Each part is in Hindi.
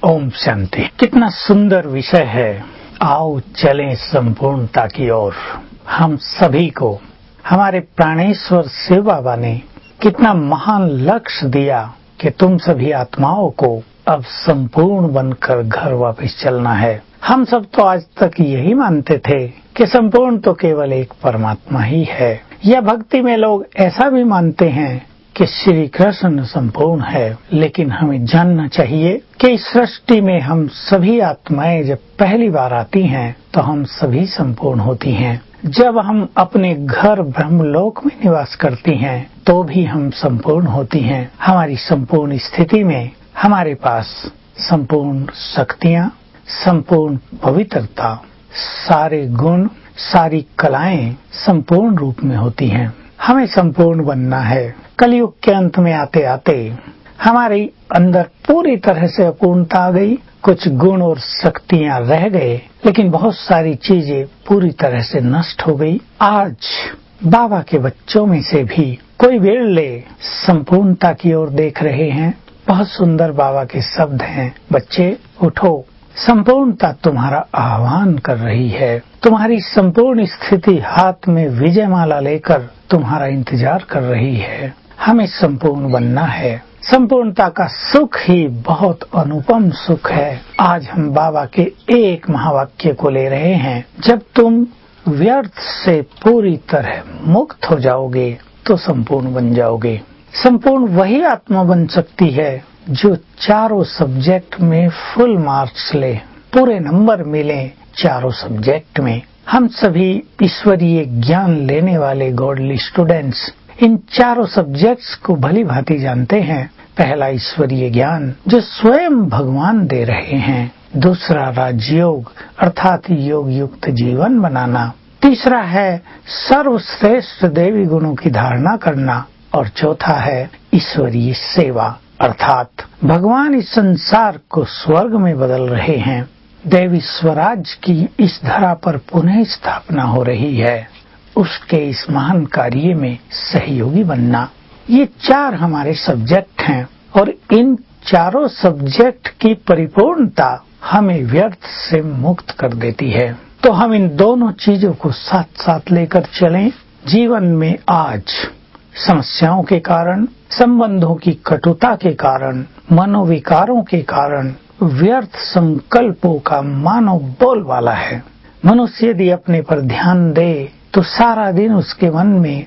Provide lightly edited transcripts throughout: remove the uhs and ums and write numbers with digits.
ओम शांति। कितना सुंदर विषय है। आओ चलें संपूर्णता की ओर। हम सभी को हमारे प्राणेश्वर शिव बाबा ने कितना महान लक्ष्य दिया कि तुम सभी आत्माओं को अब संपूर्ण बनकर घर वापस चलना है। हम सब तो आज तक यही मानते थे कि संपूर्ण तो केवल एक परमात्मा ही है, या भक्ति में लोग ऐसा भी मानते हैं कि श्री कृष्ण संपूर्ण है। लेकिन हमें जानना चाहिए कि इस सृष्टि में हम सभी आत्माएं जब पहली बार आती हैं तो हम सभी संपूर्ण होती हैं। जब हम अपने घर ब्रह्मलोक में निवास करती हैं तो भी हम संपूर्ण होती हैं। हमारी संपूर्ण स्थिति में हमारे पास संपूर्ण शक्तियां, संपूर्ण पवित्रता, सारे गुण, सारी कलाएं संपूर्ण रूप में होती हैं। हमें संपूर्ण बनना है। कलयुग के अंत में आते आते हमारे अंदर पूरी तरह से अपूर्णता आ गई। कुछ गुण और शक्तियां रह गए, लेकिन बहुत सारी चीजें पूरी तरह से नष्ट हो गई। आज बाबा के बच्चों में से भी कोई बिरले संपूर्णता की ओर देख रहे हैं। बहुत सुंदर बाबा के शब्द हैं, बच्चे उठो, संपूर्णता तुम्हारा आह्वान कर रही है। तुम्हारी संपूर्ण स्थिति हाथ में विजयमाला लेकर तुम्हारा इंतजार कर रही है। हमें संपूर्ण बनना है। संपूर्णता का सुख ही बहुत अनुपम सुख है। आज हम बाबा के एक महावाक्य को ले रहे हैं, जब तुम व्यर्थ से पूरी तरह मुक्त हो जाओगे तो संपूर्ण बन जाओगे। संपूर्ण वही आत्मा बन सकती है जो चारों सब्जेक्ट में फुल मार्क्स ले, पूरे नंबर मिले चारों सब्जेक्ट में। हम सभी ईश्वरीय ज्ञान लेने वाले गॉडली स्टूडेंट्स इन चारों सब्जेक्ट्स को भली भांति जानते हैं। पहला ईश्वरीय ज्ञान जो स्वयं भगवान दे रहे हैं, दूसरा राजयोग अर्थात योग युक्त जीवन बनाना, तीसरा है सर्वश्रेष्ठ देवी गुणों की धारणा करना, और चौथा है ईश्वरीय सेवा अर्थात भगवान इस संसार को स्वर्ग में बदल रहे हैं। देवी स्वराज की इस धरा पर पुनः स्थापना हो रही है। उसके इस महान कार्य में सहयोगी बनना, ये चार हमारे सब्जेक्ट हैं, और इन चारों सब्जेक्ट की परिपूर्णता हमें व्यर्थ से मुक्त कर देती है। तो हम इन दोनों चीजों को साथ साथ लेकर चलें। जीवन में आज समस्याओं के कारण, संबंधों की कटुता के कारण, मनोविकारों के कारण व्यर्थ संकल्पों का मानव बोलबाला है। मनुष्य यदि अपने पर ध्यान दे तो सारा दिन उसके मन में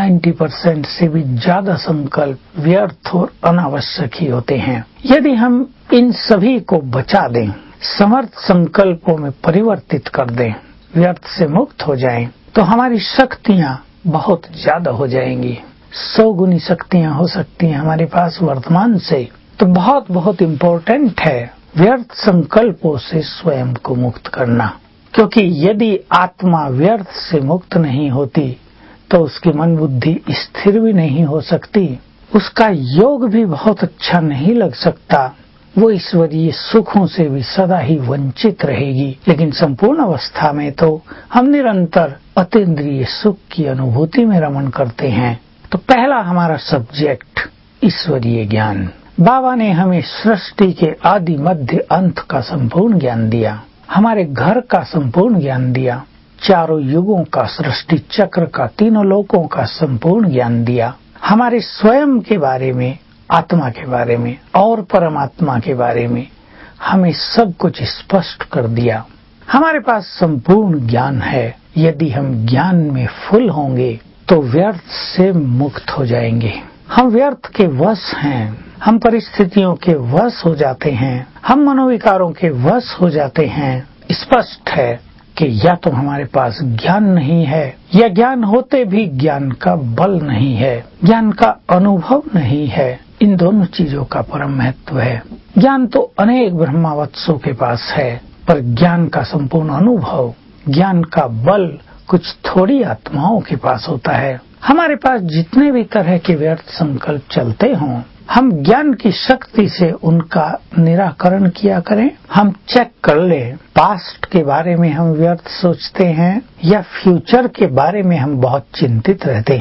90% से भी ज्यादा संकल्प व्यर्थ और अनावश्यक ही होते हैं। यदि हम इन सभी को बचा दें, समर्थ संकल्पों में परिवर्तित कर दें, व्यर्थ से मुक्त हो जाएं, तो हमारी शक्तियां बहुत ज्यादा हो जाएंगी। 100 गुनी शक्तियां हो सकती हैं हमारे पास वर्तमान से। तो बहुत इम्पोर्टेंट है व्यर्थ संकल्पों से स्वयं को मुक्त करना, क्योंकि यदि आत्मा व्यर्थ से मुक्त नहीं होती तो उसकी मन बुद्धि स्थिर भी नहीं हो सकती, उसका योग भी बहुत अच्छा नहीं लग सकता, वो ईश्वरीय सुखों से भी सदा ही वंचित रहेगी। लेकिन संपूर्ण अवस्था में तो हम निरंतर अतीन्द्रिय सुख की अनुभूति में रमण करते हैं। तो पहला हमारा सब्जेक्ट ईश्वरीय ज्ञान। बाबा ने हमें सृष्टि के आदि मध्य अंत का संपूर्ण ज्ञान दिया, हमारे घर का संपूर्ण ज्ञान दिया, चारों युगों का, सृष्टि चक्र का, तीनों लोकों का संपूर्ण ज्ञान दिया, हमारे स्वयं के बारे में, आत्मा के बारे में और परमात्मा के बारे में हमें सब कुछ स्पष्ट कर दिया। हमारे पास संपूर्ण ज्ञान है। यदि हम ज्ञान में फुल होंगे तो व्यर्थ से मुक्त हो जाएंगे। हम व्यर्थ के वश हैं, हम परिस्थितियों के वश हो जाते हैं, हम मनोविकारों के वश हो जाते हैं। स्पष्ट है कि या तो हमारे पास ज्ञान नहीं है, या ज्ञान होते भी ज्ञान का बल नहीं है, ज्ञान का अनुभव नहीं है। इन दोनों चीजों का परम महत्व है। ज्ञान तो अनेक ब्रह्मावत्सों के पास है, पर ज्ञान का संपूर्ण अनुभव, ज्ञान का बल कुछ थोड़ी आत्माओं के पास होता है। हमारे पास जितने भी तरह के व्यर्थ संकल्प चलते हों, हम ज्ञान की शक्ति से उनका निराकरण किया करें। हम चेक कर लें, पास्ट के बारे में हम व्यर्थ सोचते हैं या फ्यूचर के बारे में हम बहुत चिंतित रहते हैं।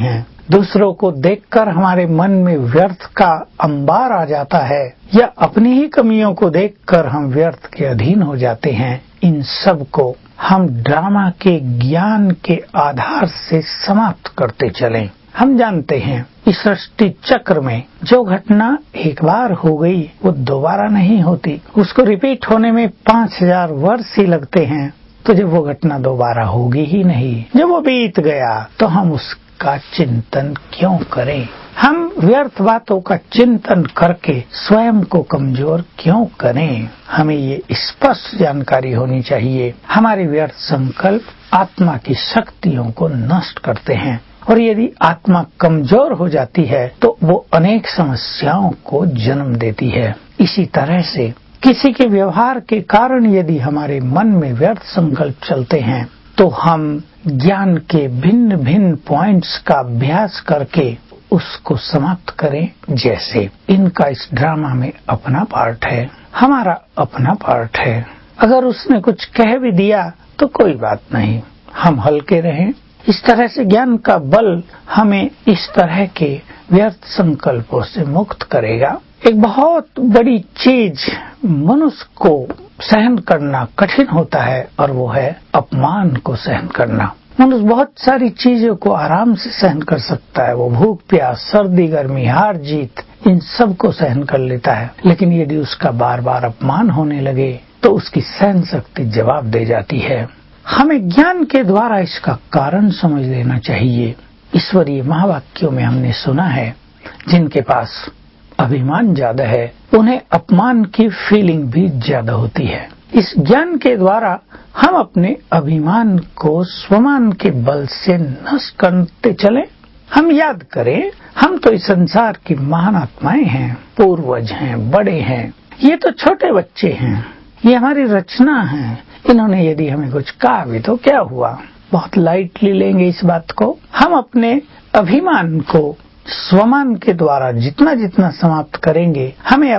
दूसरों को देखकर हमारे मन में व्यर्थ का अंबार आ जाता है या अपनी ही कमियों को देखकर हम व्यर्थ के अधीन हो जाते हैं, इन सब को हम ड्रामा के ज्ञान के आधार से समाप्त करते चलें। हम जानते हैं इस सृष्टि चक्र में जो घटना एक बार हो गई वो दोबारा नहीं होती, उसको रिपीट होने में 5000 वर्ष ही लगते हैं। तो जब वो घटना दोबारा होगी ही नहीं, जब वो बीत गया तो हम उसका चिंतन क्यों करें? हम व्यर्थ बातों का चिंतन करके स्वयं को कमजोर क्यों करें? हमें ये स्पष्ट जानकारी होनी चाहिए। हमारे व्यर्थ संकल्प आत्मा की शक्तियों को नष्ट करते हैं और यदि आत्मा कमजोर हो जाती है तो वो अनेक समस्याओं को जन्म देती है। इसी तरह से किसी के व्यवहार के कारण यदि हमारे मन में व्यर्थ संकल्प चलते हैं तो हम ज्ञान के भिन्न भिन्न पॉइंट्स का अभ्यास करके उसको समाप्त करें। जैसे इनका इस ड्रामा में अपना पार्ट है, हमारा अपना पार्ट है। अगर उसने कुछ कह भी दिया तो कोई बात नहीं, हम हल्के रहें। इस तरह से ज्ञान का बल हमें इस तरह के व्यर्थ संकल्पों से मुक्त करेगा। एक बहुत बड़ी चीज मनुष्य को सहन करना कठिन होता है और वो है अपमान को सहन करना। मनुष्य बहुत सारी चीजों को आराम से सहन कर सकता है, वो भूख प्यास, सर्दी गर्मी, हार जीत, इन सब को सहन कर लेता है। लेकिन यदि उसका बार बार अपमान होने लगे तो उसकी सहन शक्ति जवाब दे जाती है। हमें ज्ञान के द्वारा इसका कारण समझ लेना चाहिए। ईश्वरीय महावाक्यों में हमने सुना है जिनके पास अभिमान ज्यादा है उन्हें अपमान की फीलिंग भी ज्यादा होती है। इस ज्ञान के द्वारा हम अपने अभिमान को स्वमान के बल से नष्ट करते चलें। हम याद करें, हम तो इस संसार की महान आत्माएं हैं, पूर्वज हैं, बड़े हैं। ये तो छोटे बच्चे हैं, ये हमारी रचना है। इन्होंने यदि हमें कुछ कहा भी तो क्या हुआ, बहुत लाइटली लेंगे इस बात को। हम अपने अभिमान को स्वमान के द्वारा जितना जितना समाप्त करेंगे हमें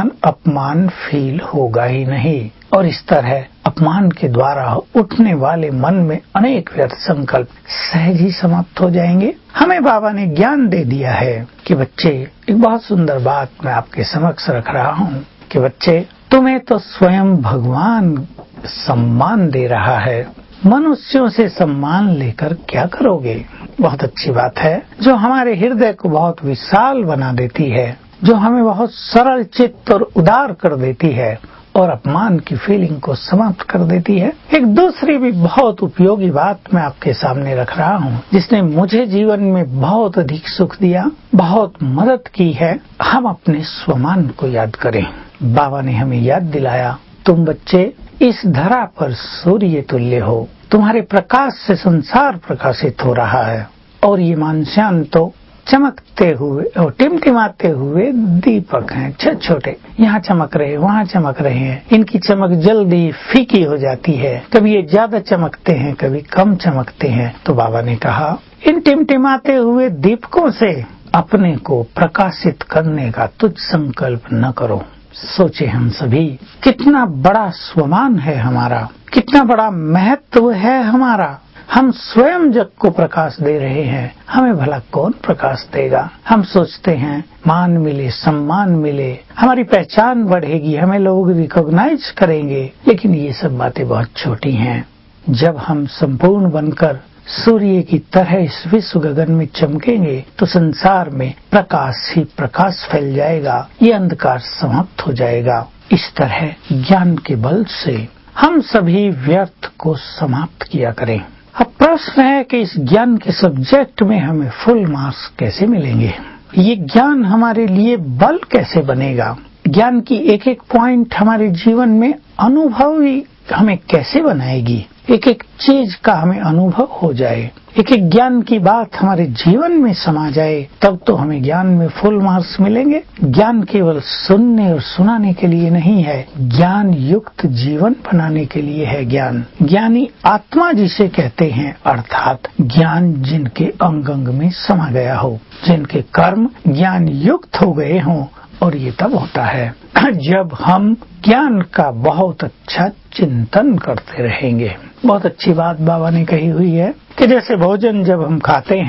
अपमान फील होगा ही नहीं। और इस तरह अपमान के द्वारा उठने वाले मन में अनेक व्यर्थ संकल्प सहज ही समाप्त हो जाएंगे। हमें बाबा ने ज्ञान दे दिया है कि बच्चे, एक बहुत सुंदर बात मैं आपके समक्ष रख रहा हूँ कि बच्चे, तुम्हें तो स्वयं भगवान सम्मान दे रहा है, मनुष्यों से सम्मान लेकर क्या करोगे? बहुत अच्छी बात है जो हमारे हृदय को बहुत विशाल बना देती है, जो हमें बहुत सरल चित्त और उदार कर देती है और अपमान की फीलिंग को समाप्त कर देती है। एक दूसरी भी बहुत उपयोगी बात मैं आपके सामने रख रहा हूँ जिसने मुझे जीवन में बहुत अधिक सुख दिया, बहुत मदद की है। हम अपने स्वमान को याद करें। बाबा ने हमें याद दिलाया, तुम बच्चे इस धरा पर सूर्य तुल्य हो, तुम्हारे प्रकाश से संसार प्रकाशित हो रहा है और ये मानस्यान तो चमकते हुए और टिमटिमाते हुए दीपक हैं, छोटे छोटे, यहाँ चमक रहे वहाँ चमक रहे हैं। इनकी चमक जल्दी फीकी हो जाती है, कभी ये ज्यादा चमकते हैं, कभी कम चमकते हैं। तो बाबा ने कहा, इन टिमटिमाते हुए दीपकों से अपने को प्रकाशित करने का तुझ संकल्प न करो। सोचे हम सभी कितना बड़ा स्वमान है हमारा, कितना बड़ा महत्व है हमारा। हम स्वयं जग को प्रकाश दे रहे हैं, हमें भला कौन प्रकाश देगा? हम सोचते हैं मान मिले, सम्मान मिले, हमारी पहचान बढ़ेगी, हमें लोग रिकॉग्नाइज करेंगे, लेकिन ये सब बातें बहुत छोटी हैं। जब हम संपूर्ण बनकर सूर्य की तरह इस विश्व गगन में चमकेंगे तो संसार में प्रकाश ही प्रकाश फैल जाएगा, ये अंधकार समाप्त हो जाएगा। इस तरह ज्ञान के बल से हम सभी व्यर्थ को समाप्त किया करें। अब प्रश्न है कि इस ज्ञान के सब्जेक्ट में हमें फुल मार्क्स कैसे मिलेंगे? ये ज्ञान हमारे लिए बल कैसे बनेगा? ज्ञान की एक एक पॉइंट हमारे जीवन में अनुभवी हमें कैसे बनाएगी? एक एक चीज का हमें अनुभव हो जाए, एक एक ज्ञान की बात हमारे जीवन में समा जाए, तब तो हमें ज्ञान में फुल मार्क्स मिलेंगे। ज्ञान केवल सुनने और सुनाने के लिए नहीं है, ज्ञान युक्त जीवन बनाने के लिए है। ज्ञान ज्ञानी आत्मा जिसे कहते हैं, अर्थात ज्ञान जिनके अंग अंग में समा गया हो, जिनके कर्म ज्ञान युक्त हो गए हों। और ये तब होता है जब हम ज्ञान का बहुत अच्छा चिंतन करते रहेंगे। बहुत अच्छी बात बाबा ने कही हुई है कि जैसे भोजन जब हम खाते हैं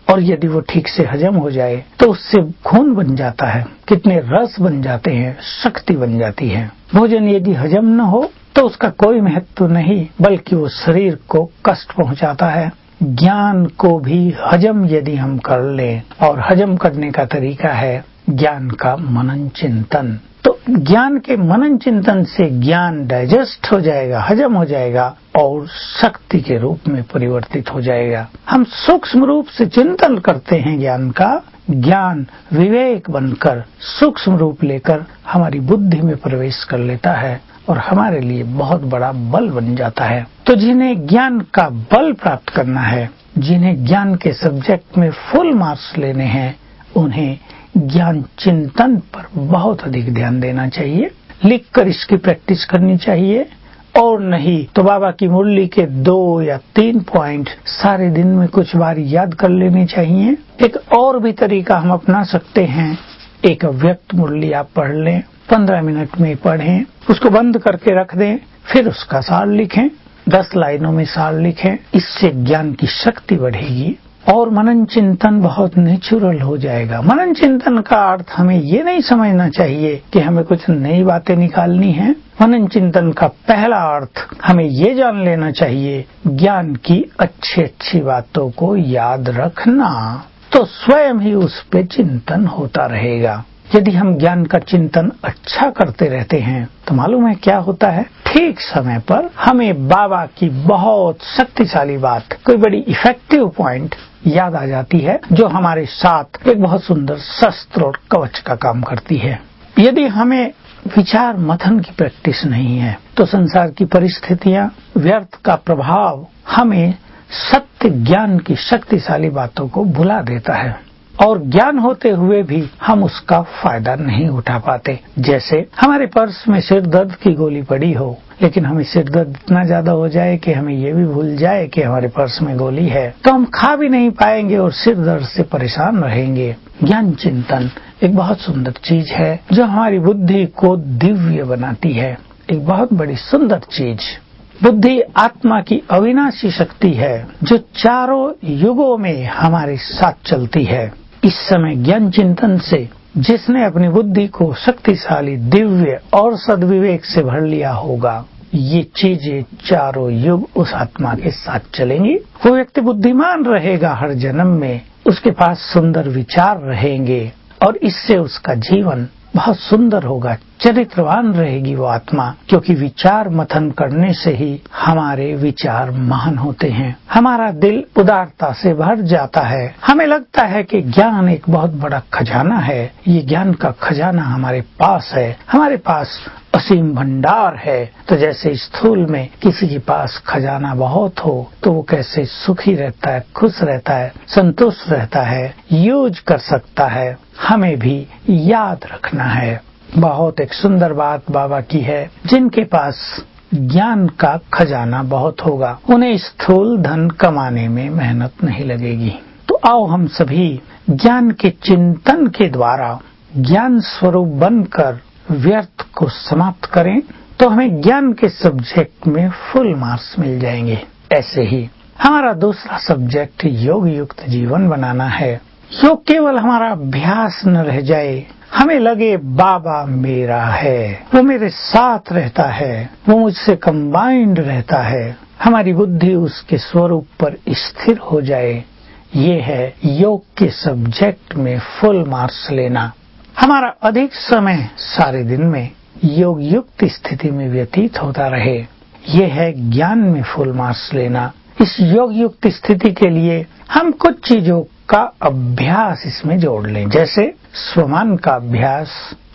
और यदि वो ठीक से हजम हो जाए तो उससे खून बन जाता है, कितने रस बन जाते हैं, शक्ति बन जाती है। भोजन यदि हजम न हो तो उसका कोई महत्व नहीं, बल्कि वो शरीर को कष्ट पहुंचाता है। ज्ञान को भी हजम यदि हम कर लें, और हजम करने का तरीका है ज्ञान का मनन चिंतन। तो ज्ञान के मनन चिंतन से ज्ञान डाइजेस्ट हो जाएगा, हजम हो जाएगा और शक्ति के रूप में परिवर्तित हो जाएगा। हम सूक्ष्म रूप से चिंतन करते हैं ज्ञान का, ज्ञान विवेक बनकर सूक्ष्म रूप लेकर हमारी बुद्धि में प्रवेश कर लेता है और हमारे लिए बहुत बड़ा बल बन जाता है। तो जिन्हें ज्ञान का बल प्राप्त करना है, जिन्हें ज्ञान के सब्जेक्ट में फुल मार्क्स लेने हैं, उन्हें ज्ञान चिंतन पर बहुत अधिक ध्यान देना चाहिए, लिखकर इसकी प्रैक्टिस करनी चाहिए, और नहीं तो बाबा की मुरली के 2 या 3 पॉइंट सारे दिन में कुछ बार याद कर लेने चाहिए। एक और भी तरीका हम अपना सकते हैं, एक अव्यक्त मुरली आप पढ़ लें, 15 मिनट में पढ़ें, उसको बंद करके रख दें, फिर उसका सार लिखें, 10 लाइनों में सार लिखें। इससे ज्ञान की शक्ति बढ़ेगी और मनन चिंतन बहुत नेचुरल हो जाएगा। मनन चिंतन का अर्थ हमें ये नहीं समझना चाहिए कि हमें कुछ नई बातें निकालनी है। मनन चिंतन का पहला अर्थ हमें ये जान लेना चाहिए, ज्ञान की अच्छी अच्छी बातों को याद रखना, तो स्वयं ही उस पे चिंतन होता रहेगा। यदि हम ज्ञान का चिंतन अच्छा करते रहते हैं तो मालूम है क्या होता है, ठीक समय पर हमें बाबा की बहुत शक्तिशाली बात, कोई बड़ी इफेक्टिव पॉइंट याद आ जाती है, जो हमारे साथ एक बहुत सुंदर शस्त्र और कवच का काम करती है। यदि हमें विचार मथन की प्रैक्टिस नहीं है तो संसार की परिस्थितियां, व्यर्थ का प्रभाव हमें सत्य ज्ञान की शक्तिशाली बातों को भुला देता है, और ज्ञान होते हुए भी हम उसका फायदा नहीं उठा पाते। जैसे हमारे पर्स में सिर दर्द की गोली पड़ी हो, लेकिन हमें सिर दर्द इतना ज्यादा हो जाए कि हमें ये भी भूल जाए कि हमारे पर्स में गोली है, तो हम खा भी नहीं पाएंगे और सिर दर्द से परेशान रहेंगे। ज्ञान चिंतन एक बहुत सुंदर चीज है जो हमारी बुद्धि को दिव्य बनाती है, एक बहुत बड़ी सुंदर चीज। बुद्धि आत्मा की अविनाशी शक्ति है जो चारों युगों में हमारे साथ चलती है। इस समय ज्ञान चिंतन से जिसने अपनी बुद्धि को शक्तिशाली, दिव्य और सद्विवेक से भर लिया होगा, ये चीजें चारों युग उस आत्मा के साथ चलेंगी। वो व्यक्ति बुद्धिमान रहेगा हर जन्म में, उसके पास सुंदर विचार रहेंगे और इससे उसका जीवन बहुत सुंदर होगा, चरित्रवान रहेगी वो आत्मा, क्योंकि विचार मथन करने से ही हमारे विचार महान होते हैं। हमारा दिल उदारता से भर जाता है, हमें लगता है कि ज्ञान एक बहुत बड़ा खजाना है, ये ज्ञान का खजाना हमारे पास है, हमारे पास असीम भंडार है। तो जैसे स्थूल में किसी के पास खजाना बहुत हो तो वो कैसे सुखी रहता है, खुश रहता है, संतुष्ट रहता है, यूज कर सकता है, हमें भी याद रखना है। बहुत एक सुंदर बात बाबा की है, जिनके पास ज्ञान का खजाना बहुत होगा उन्हें स्थूल धन कमाने में मेहनत नहीं लगेगी। तो आओ हम सभी ज्ञान के चिंतन के द्वारा ज्ञान स्वरूप बनकर व्यर्थ को समाप्त करें, तो हमें ज्ञान के सब्जेक्ट में फुल मार्क्स मिल जाएंगे। ऐसे ही हमारा दूसरा सब्जेक्ट योग युक्त जीवन बनाना है। योग केवल हमारा अभ्यास न रह जाए, हमें लगे बाबा मेरा है, वो मेरे साथ रहता है, वो मुझसे कंबाइंड रहता है, हमारी बुद्धि उसके स्वरूप पर स्थिर हो जाए। ये है योग के सब्जेक्ट में फुल मार्क्स लेना। हमारा अधिक समय सारे दिन में योग युक्त स्थिति में व्यतीत होता रहे, ये है ज्ञान में फुल मार्क्स लेना। इस योग युक्त स्थिति के लिए हम कुछ चीजों का अभ्यास इसमें जोड़ लें, जैसे स्वमान का अभ्यास,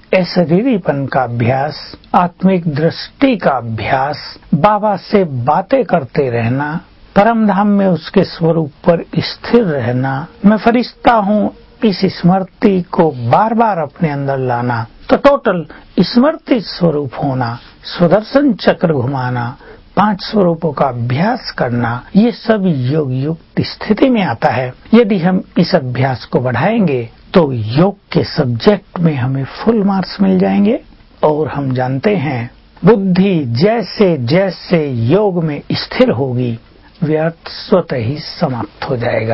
अशरीरीपन का अभ्यास, आत्मिक दृष्टि का अभ्यास, बाबा से बातें करते रहना, परम धाम में उसके स्वरूप पर स्थिर रहना, मैं फरिश्ता हूँ, इस स्मृति को बार बार अपने अंदर लाना। तो टोटल स्मृति स्वरूप होना, सुदर्शन चक्र घुमाना, 5 स्वरूपों का अभ्यास करना, ये सब योग युक्त स्थिति में आता है। यदि हम इस अभ्यास को बढ़ाएंगे तो योग के सब्जेक्ट में हमें फुल मार्क्स मिल जाएंगे। और हम जानते हैं बुद्धि जैसे जैसे योग में स्थिर होगी, व्यर्थ स्वतः ही समाप्त हो जाएगा।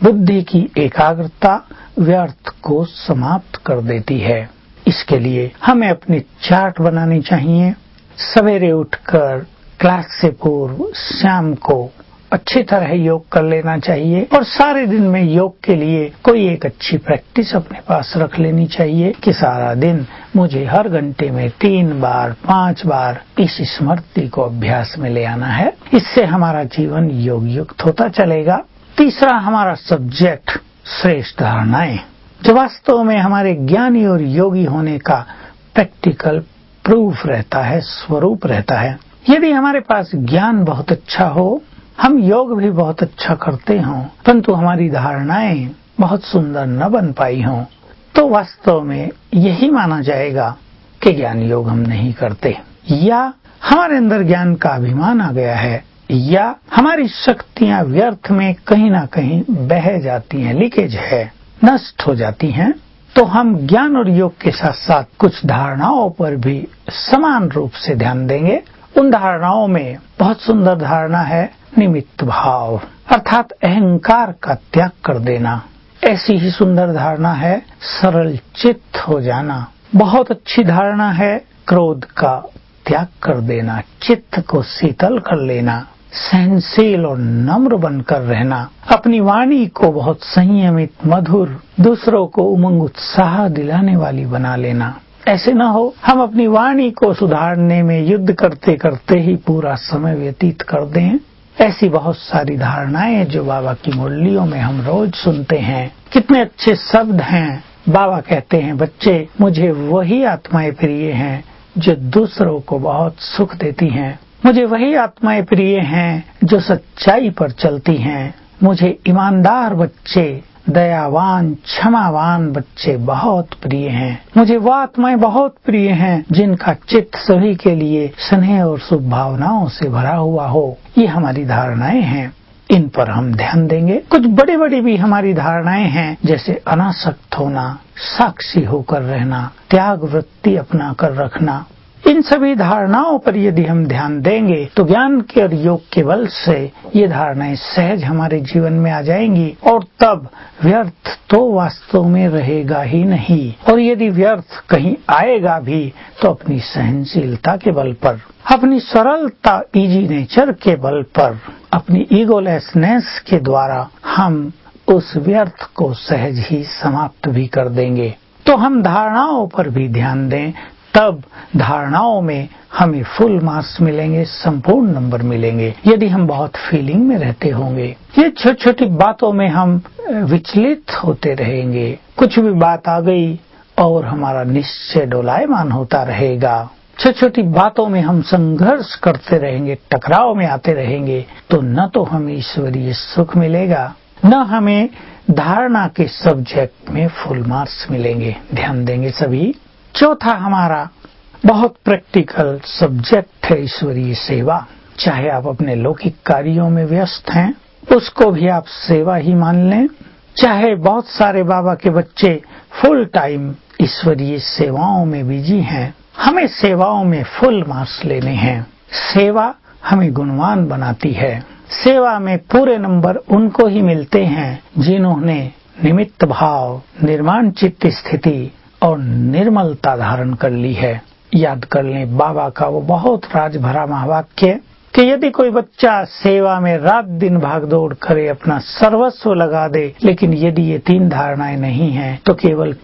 बुद्धि की एकाग्रता व्यर्थ को समाप्त कर देती है। इसके लिए हमें अपनी चार्ट बनानी चाहिए। सवेरे उठकर क्लास से पूर्व शाम को अच्छी तरह योग कर लेना चाहिए और सारे दिन में योग के लिए कोई एक अच्छी प्रैक्टिस अपने पास रख लेनी चाहिए कि सारा दिन मुझे हर घंटे में 3 बार 5 बार इस स्मृति को अभ्यास में ले आना है। इससे हमारा जीवन योग युक्त होता चलेगा। तीसरा हमारा सब्जेक्ट श्रेष्ठ धारणाएं, जो वास्तव में हमारे ज्ञानी और योगी होने का प्रैक्टिकल प्रूफ रहता है, स्वरूप रहता है। यदि हमारे पास ज्ञान बहुत अच्छा हो, हम योग भी बहुत अच्छा करते हों, परंतु हमारी धारणाएं बहुत सुंदर न बन पाई हों, तो वास्तव में यही माना जाएगा कि ज्ञान योग हम नहीं करते, या हमारे अंदर ज्ञान का अभिमान आ गया है, या हमारी शक्तियां व्यर्थ में कहीं ना कहीं बह जाती हैं, लीकेज है, नष्ट हो जाती हैं। तो हम ज्ञान और योग के साथ साथ कुछ धारणाओं पर भी समान रूप से ध्यान देंगे। उन धारणाओं में बहुत सुंदर धारणा है निमित्त भाव, अर्थात अहंकार का त्याग कर देना। ऐसी ही सुंदर धारणा है सरल चित्त हो जाना। बहुत अच्छी धारणा है क्रोध का त्याग कर देना, चित्त को शीतल कर लेना, सहनशील और नम्र बनकर रहना, अपनी वाणी को बहुत संयमित मधुर, दूसरों को उमंग उत्साह दिलाने वाली बना लेना। ऐसे न हो हम अपनी वाणी को सुधारने में युद्ध करते करते ही पूरा समय व्यतीत कर दें। ऐसी बहुत सारी धारणाएं जो बाबा की मुरलियों में हम रोज सुनते हैं। कितने अच्छे शब्द हैं। बाबा कहते हैं, बच्चे मुझे वही आत्माएं प्रिय हैं जो दूसरों को बहुत सुख देती हैं। मुझे वही आत्माएं प्रिय हैं जो सच्चाई पर चलती हैं। मुझे ईमानदार बच्चे, दयावान, क्षमावान बच्चे बहुत प्रिय हैं। मुझे वो आत्माएं बहुत प्रिय हैं जिनका चित्त सभी के लिए स्नेह और शुभ भावनाओं से भरा हुआ हो। ये हमारी धारणाएं हैं, इन पर हम ध्यान देंगे। कुछ बड़ी बड़ी भी हमारी धारणाएं हैं, जैसे अनासक्त होना, साक्षी होकर रहना, त्याग वृत्ति अपना कर रखना। इन सभी धारणाओं पर यदि हम ध्यान देंगे तो ज्ञान के और योग के बल से ये धारणाएं सहज हमारे जीवन में आ जाएंगी और तब व्यर्थ तो वास्तव में रहेगा ही नहीं। और यदि व्यर्थ कहीं आएगा भी तो अपनी सहनशीलता के बल पर, अपनी सरलता, इजी नेचर के बल पर, अपनी ईगोलेसनेस के द्वारा हम उस व्यर्थ को सहज ही समाप्त भी कर देंगे। तो हम धारणाओं पर भी ध्यान दें, तब धारणाओं में हमें फुल मार्क्स मिलेंगे, संपूर्ण नंबर मिलेंगे। यदि हम बहुत फीलिंग में रहते होंगे, ये छोटी छोटी बातों में हम विचलित होते रहेंगे, कुछ भी बात आ गई और हमारा निश्चय डोलायमान होता रहेगा, छोटी छोटी बातों में हम संघर्ष करते रहेंगे, टकराव में आते रहेंगे, तो न तो हमें ईश्वरीय सुख मिलेगा, न हमें धारणा के सब्जेक्ट में फुल मार्क्स मिलेंगे। ध्यान देंगे सभी। चौथा हमारा बहुत प्रैक्टिकल सब्जेक्ट है ईश्वरीय सेवा। चाहे आप अपने लौकिक कार्यों में व्यस्त हैं, उसको भी आप सेवा ही मान लें। चाहे बहुत सारे बाबा के बच्चे फुल टाइम ईश्वरीय सेवाओं में बिजी हैं, हमें सेवाओं में फुल मार्क्स लेने हैं। सेवा हमें गुणवान बनाती है। सेवा में पूरे नंबर उनको ही मिलते हैं जिन्होंने निमित्त भाव, निर्माण चित्त स्थिति और निर्मलता धारण कर ली है। याद कर लें बाबा का वो बहुत राज भरा महावाक्य कि यदि कोई बच्चा सेवा में रात दिन भागदौड़ करे, अपना सर्वस्व लगा दे, लेकिन यदि ये 3 धारणाएं नहीं हैं तो केवल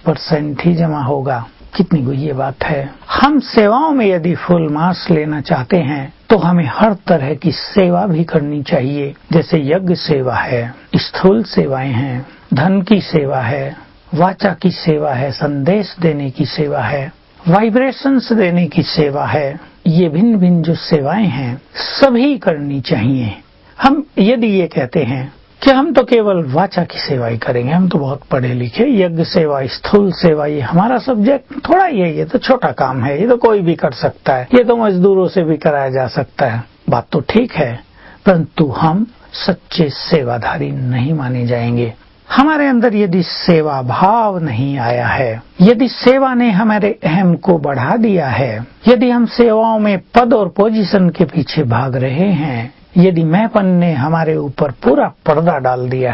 5% ही जमा होगा। कितनी गुह्य बात है। हम सेवाओं में यदि फुल मार्क्स लेना चाहते हैं तो हमें हर तरह की सेवा भी करनी चाहिए। जैसे यज्ञ सेवा है, स्थूल सेवाएं हैं, धन की सेवा है, वाचा की सेवा है, संदेश देने की सेवा है, वाइब्रेशंस देने की सेवा है। ये भिन्न भिन्न जो सेवाएं हैं सभी करनी चाहिए। हम यदि ये कहते हैं कि हम तो केवल वाचा की सेवा ही करेंगे, हम तो बहुत पढ़े लिखे, यज्ञ सेवा, स्थूल सेवा ये हमारा सब्जेक्ट थोड़ा ये तो छोटा काम है, ये तो कोई भी कर सकता है, ये तो मजदूरों से भी कराया जा सकता है। बात तो ठीक है, परंतु हम सच्चे सेवाधारी नहीं माने जाएंगे। हमारे अंदर यदि सेवा भाव नहीं आया है, यदि सेवा ने हमारे अहम को बढ़ा दिया है, यदि हम सेवाओं में पद और पोजीशन के पीछे भाग रहे हैं, यदि मैंपन ने हमारे ऊपर पूरा पर्दा डाल दिया है,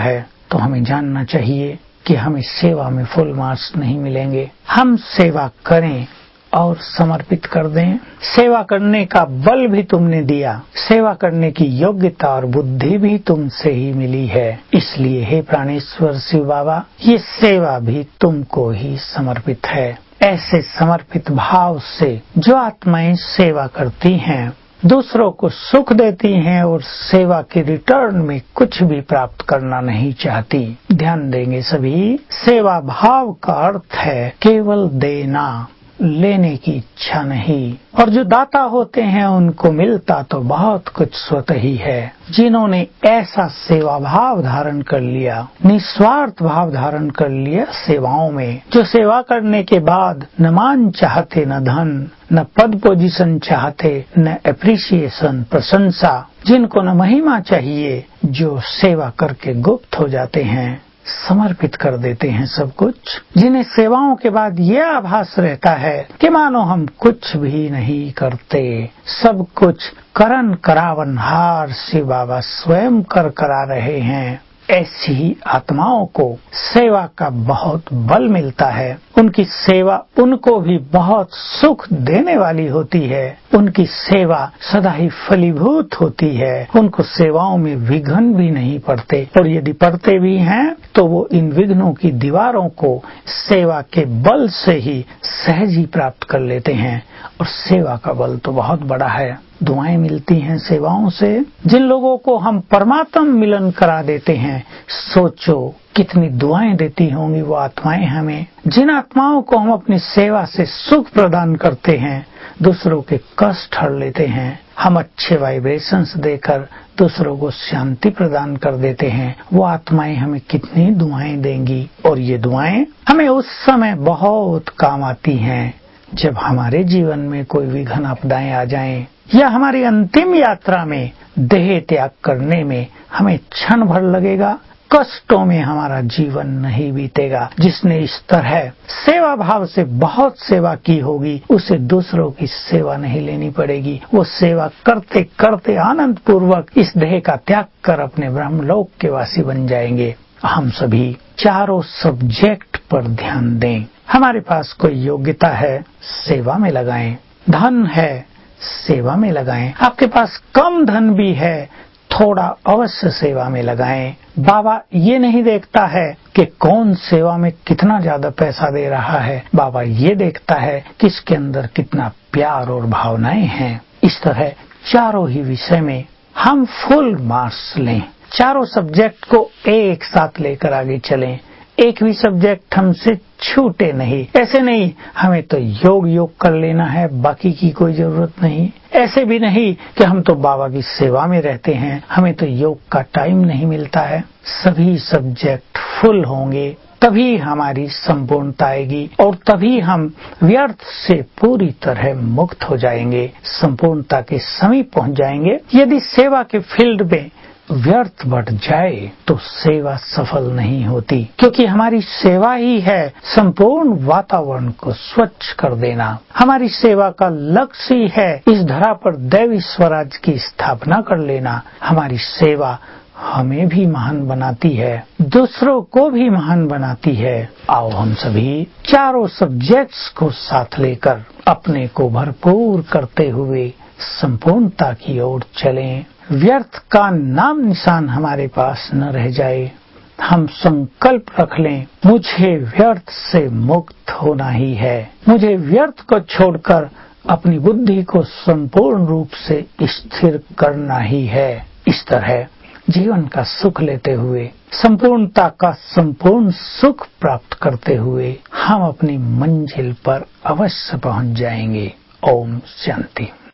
तो हमें जानना चाहिए कि हमें सेवा में फुल मार्क्स नहीं मिलेंगे। हम सेवा करें और समर्पित कर दें। सेवा करने का बल भी तुमने दिया, सेवा करने की योग्यता और बुद्धि भी तुमसे ही मिली है। इसलिए हे प्राणेश्वर शिव बाबा, ये सेवा भी तुमको ही समर्पित है। ऐसे समर्पित भाव से जो आत्माएं सेवा करती हैं, दूसरों को सुख देती हैं और सेवा के रिटर्न में कुछ भी प्राप्त करना नहीं चाहती। ध्यान देंगे सभी, सेवा भाव का अर्थ है केवल देना, लेने की इच्छा नहीं। और जो दाता होते हैं उनको मिलता तो बहुत कुछ स्वतः ही है। जिन्होंने ऐसा सेवा भाव धारण कर लिया, निस्वार्थ भाव धारण कर लिया सेवाओं में, जो सेवा करने के बाद न मान चाहते, न धन, न पद पोजीशन चाहते, न एप्रिसिएशन प्रशंसा, जिनको न महिमा चाहिए, जो सेवा करके गुप्त हो जाते हैं, समर्पित कर देते हैं सब कुछ, जिन्हें सेवाओं के बाद ये आभास रहता है कि मानो हम कुछ भी नहीं करते, सब कुछ करन करावनहार शिव बाबा स्वयं करा रहे हैं। ऐसी आत्माओं को सेवा का बहुत बल मिलता है। उनकी सेवा उनको भी बहुत सुख देने वाली होती है। उनकी सेवा सदा ही फलीभूत होती है। उनको सेवाओं में विघ्न भी नहीं पड़ते, और यदि पड़ते भी हैं तो वो इन विघ्नों की दीवारों को सेवा के बल से ही सहज ही प्राप्त कर लेते हैं। और सेवा का बल तो बहुत बड़ा है। दुआएं मिलती हैं सेवाओं से। जिन लोगों को हम परमात्मा मिलन करा देते हैं, सोचो कितनी दुआएं देती होंगी वो आत्माएं हमें। जिन आत्माओं को हम अपनी सेवा से सुख प्रदान करते हैं, दूसरों के कष्ट हर लेते हैं, हम अच्छे वाइब्रेशंस देकर दूसरों को शांति प्रदान कर देते हैं, वो आत्माएं हमें कितनी दुआएं देंगी। और ये दुआएं हमें उस समय बहुत काम आती हैं जब हमारे जीवन में कोई विघ्न आपदाएं आ जाएं, या हमारी अंतिम यात्रा में देह त्याग करने में हमें क्षण भर लगेगा, कष्टों में हमारा जीवन नहीं बीतेगा। जिसने इस तरह सेवा भाव से बहुत सेवा की होगी, उसे दूसरों की सेवा नहीं लेनी पड़ेगी। वो सेवा करते करते आनंद पूर्वक इस देह का त्याग कर अपने ब्रह्मलोक के वासी बन जाएंगे। हम सभी चारों सब्जेक्ट पर ध्यान दें। हमारे पास कोई योग्यता है, सेवा में लगाएं। धन है, सेवा में लगाएं। आपके पास कम धन भी है, थोड़ा अवश्य सेवा में लगाएं। बाबा ये नहीं देखता है कि कौन सेवा में कितना ज्यादा पैसा दे रहा है, बाबा ये देखता है कि इसके अंदर कितना प्यार और भावनाएं हैं। इस तरह चारों ही विषय में हम फुल मार्क्स लें, चारों सब्जेक्ट को एक साथ लेकर आगे चलें। एक भी सब्जेक्ट हमसे छूटे नहीं। ऐसे नहीं हमें तो योग कर लेना है, बाकी की कोई जरूरत नहीं। ऐसे भी नहीं कि हम तो बाबा की सेवा में रहते हैं, हमें तो योग का टाइम नहीं मिलता है। सभी सब्जेक्ट फुल होंगे, तभी हमारी संपूर्णता आएगी, और तभी हम व्यर्थ से पूरी तरह मुक्त हो जाएंगे, संपूर्णता के समीप पहुंच जाएंगे। यदि सेवा के फील्ड में व्यर्थ बढ़ जाए तो सेवा सफल नहीं होती, क्योंकि हमारी सेवा ही है संपूर्ण वातावरण को स्वच्छ कर देना। हमारी सेवा का लक्ष्य ही है इस धरा पर दैवी स्वराज की स्थापना कर लेना। हमारी सेवा हमें भी महान बनाती है, दूसरों को भी महान बनाती है। आओ हम सभी चारों सब्जेक्ट्स को साथ लेकर अपने को भरपूर करते हुए संपूर्णता की ओर चलें। व्यर्थ का नाम निशान हमारे पास न रह जाए। हम संकल्प रख लें, मुझे व्यर्थ से मुक्त होना ही है। मुझे व्यर्थ को छोड़कर अपनी बुद्धि को संपूर्ण रूप से स्थिर करना ही है। इस तरह जीवन का सुख लेते हुए, संपूर्णता का संपूर्ण सुख प्राप्त करते हुए हम अपनी मंजिल पर अवश्य पहुंच जाएंगे। ओम शांति।